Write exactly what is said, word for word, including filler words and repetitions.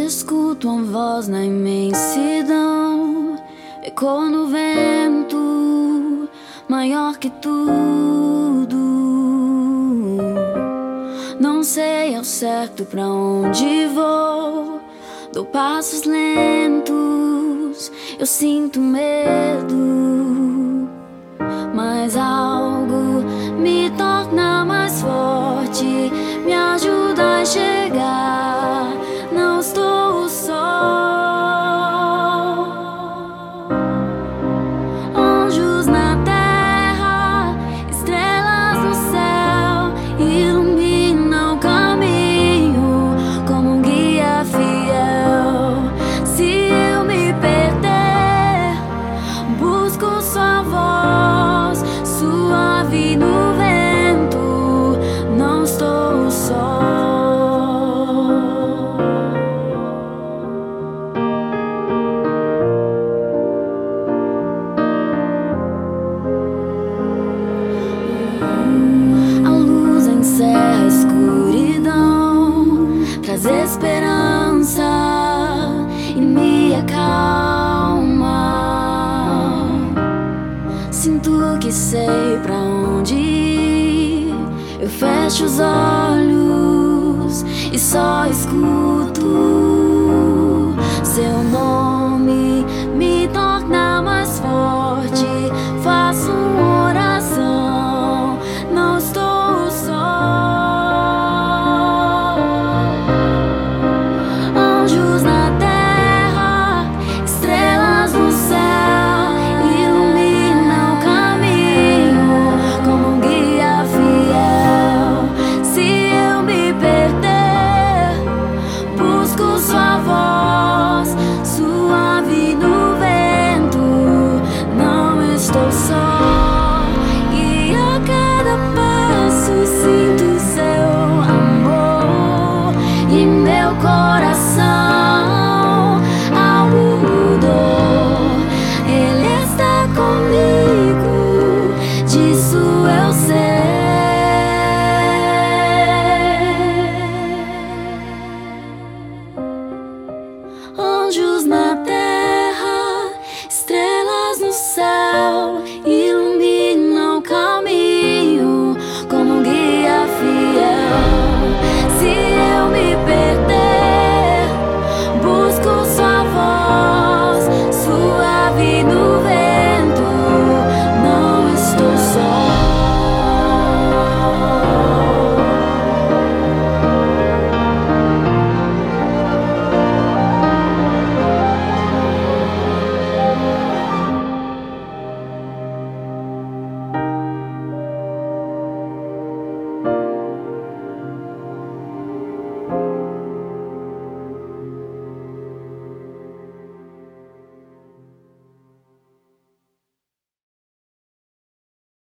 Escuto uma voz na imensidão, ecoa no vento, maior que tudo. Não sei ao certo pra onde vou, dou passos lentos, eu sinto medo, mas algo me torna mais forte, me ajuda a chegar. Não estou só. Anjos na terra, estrelas no céu, iluminam o caminho como um guia fiel. Se eu me perder, busco sua voz, suave no vento. Não estou só. Encerra a escuridão, traz esperança e me acalma. Sinto que sei pra onde ir, eu fecho os olhos e só escuto seu nome.